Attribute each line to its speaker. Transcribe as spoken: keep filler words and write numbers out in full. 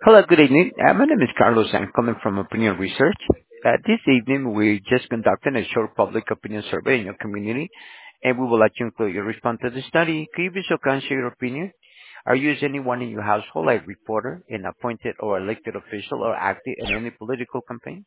Speaker 1: Hello, good evening. Uh, My name is Carlos. I'm coming from Opinion Research. Uh, This evening, we just conducted a short public opinion survey in your community, and we would like to include your response to the study. Could you be so kind to share your opinion? Are you as anyone in your household, like reporter, an appointed or elected official, or active in any political campaign?